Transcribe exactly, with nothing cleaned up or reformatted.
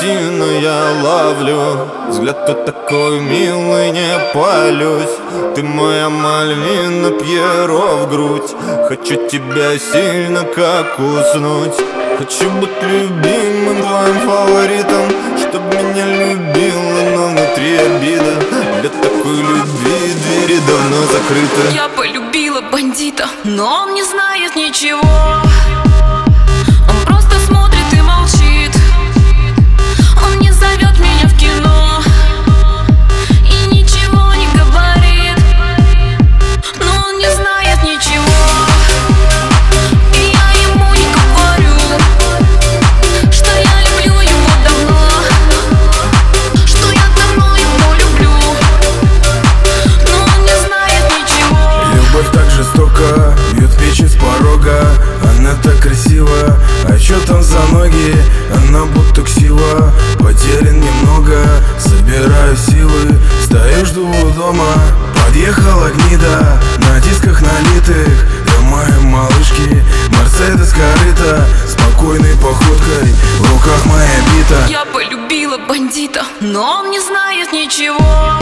картину я ловлю. Взгляд ты такой милый, не палюсь. Ты моя Мальвина, Пьеро в грудь. Хочу тебя сильно, как уснуть. Хочу быть любимым, твоим фаворитом, чтоб меня любила, но внутри обида. Для такой любви двери давно закрыты. Я полюбила бандита, но он не знает ничего. Он просто смотрит и молчит. Он не зовет меня в кино и ничего не говорит, но он не знает ничего. И я ему не говорю, что я люблю его давно, что я давно его люблю, но он не знает ничего. Любовь так жестока, бьет печень с порога. Она так красива, а чё там за ноги? Она будто ксива. Потерян немного, собираю силы. Стою, жду у дома. Подъехала гнида, на дисках налитых. Для моей малышки Мерседес корыта. Спокойной походкой, в руках моя бита. Я полюбила бандита, но он не знает ничего.